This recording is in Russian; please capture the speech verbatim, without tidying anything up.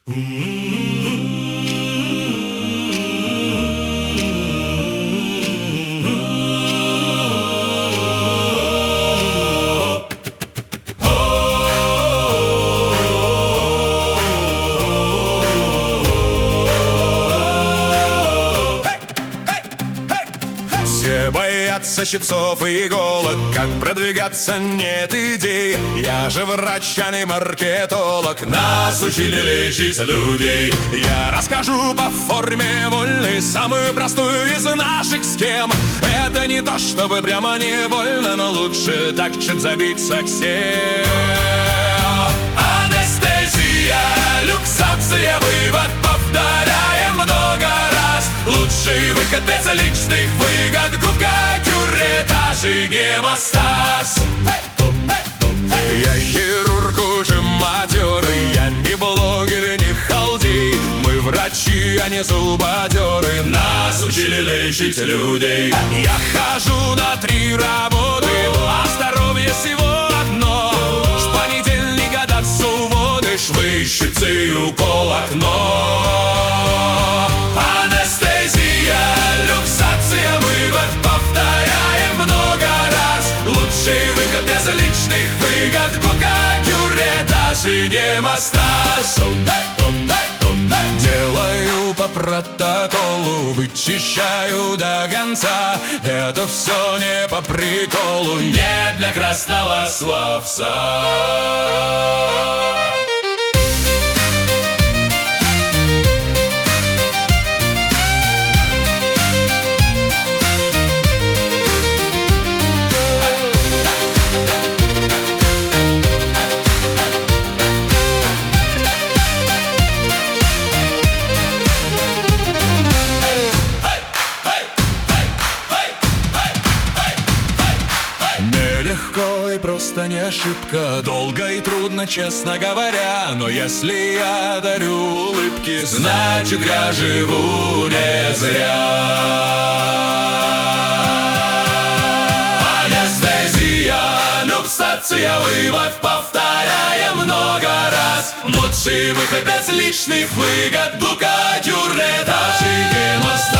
Все боятся щипцов и иголок, как продвигаться нет идей. Я же врач, а не маркетолог, нас учили лечить людей. Я расскажу по форме вольной самую простую из наших схем. Это не то, чтобы прямо не больно, но лучше так, чем забиться к всем. Анестезия, люксация, вывод повторяем много раз. Лучший выход без личных выгод, губка, кюретаж и гемостаз. Я хирург уже матерый, я не блогер, не халдей. Мы врачи, а не зубодеры, нас учили лечить людей. Я хожу на три работы, а здоровье всего одно. С понедельника до субботы швы, щипцы и укол окно. Анестезия, люксация, вывод повторяем много раз. Лучший выход без личных выгод, губка, кюретаж и гемостаз. Делаю по протоколу, вычищаю до конца. Это все не по приколу, не для красного словца. Легко и просто не ошибка, долго и трудно, честно говоря. Но если я дарю улыбки, значит я живу не зря. Анестезия, люксация, вывод повторяем много раз. Лучший выход без личных выгод, губка, кюретаж и гемостаз.